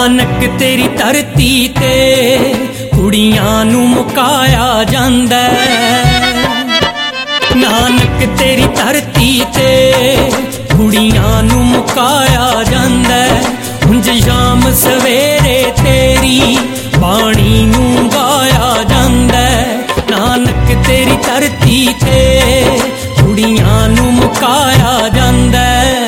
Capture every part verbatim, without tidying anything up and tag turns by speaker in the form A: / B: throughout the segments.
A: नानक तेरी धरती ते कुड़ियां नू मुकाया जांदा नानक तेरी धरती ते कुड़ियां नू मुकाया जांदा उंज शाम सवेरे तेरी बाणी नू गाया जांदा नानक तेरी धरती ते कुड़ियां नू मुकाया जांदा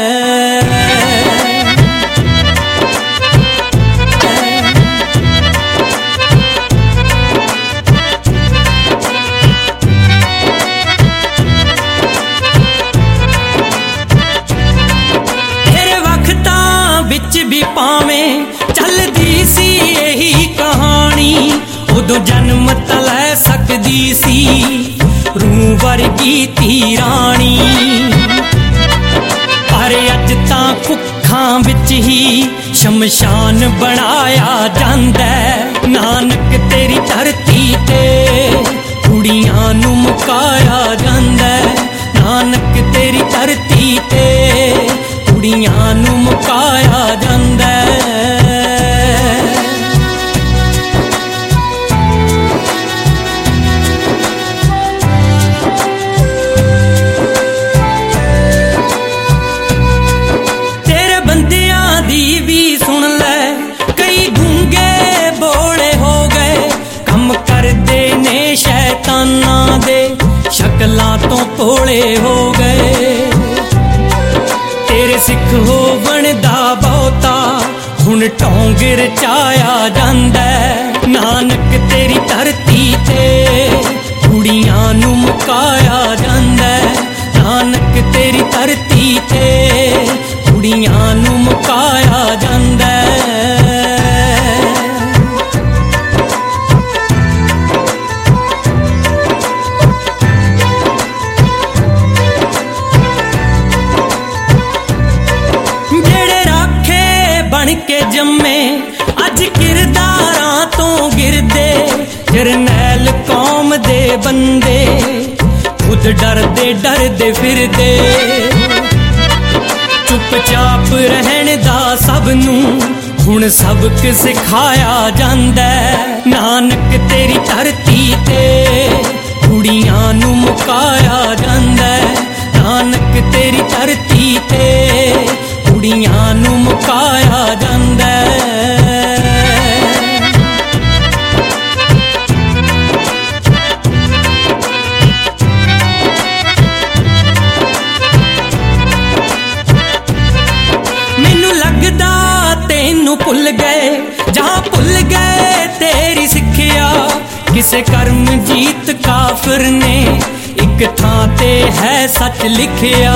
A: भी पावें चलदी सी यही कहानी उदों जन्म तलै सकदी सी रूह वर्गी धी रानी पर अज तां कुखां विच ही शमशान बनाया जांदा नानक तेरी धरती ते कुड़ियां नू मुकाया जांदा नानक तेरी धरती ते कुड़ियां नू मुकाया जांदा तेरे बंदियां दी भी सुन ले कई गूंगे बोले हो गए कम करदे ने शैतानां दे शक्लां तो भोले हो गए तेरे सिख हो बनदा बहुता हुण ढोंग रचाया जांदा नानक तेरी धरती ते कुड़ियां नू मुकाया जांदा नानक तेरी धरती ते कुड़ियां नू मुकाया जांदा के जम्मे अज किरदारां तो गिरदे जरनैल कौम दे बंदे खुद डरदे डरदे फिरदे चुपचाप रहन दा सब नू हुण सबक सिखाया जांदा नानक तेरी धरती ते कुड़ियां नू मुकाया जांदा नानक तेरी धरती ते कुड़ियां नू मुकाया जांदा मैनू लगदा तैनू भुल गए जां भुल गए तेरी सिक्ख्या किसे कर्म जीत काफिर ने एक थां ते है सच लिखिया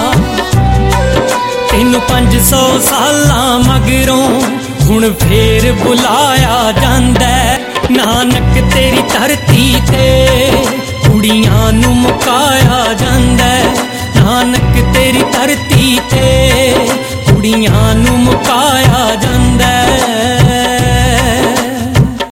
A: तेनू पंज सौ सालां मगरों हुण फेर बुलाया जांदा नानक तेरी धरती ते कुड़ियां नू मुकाया जांदा नानक तेरी धरती ते कुड़ियां नू मुकाया जांदा